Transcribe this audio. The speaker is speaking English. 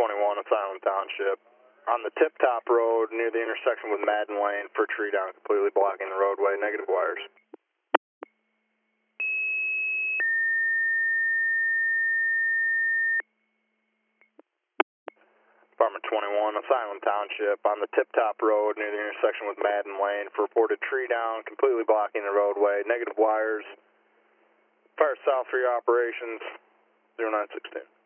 21 of Island Township. On the Tip Top Road near the intersection with Madden Lane for tree down completely blocking the roadway, negative wires. Department 21 of Island Township. On the Tip Top Road near the intersection with Madden Lane for reported tree down completely blocking the roadway, negative wires. Fire south for your operations, 0916.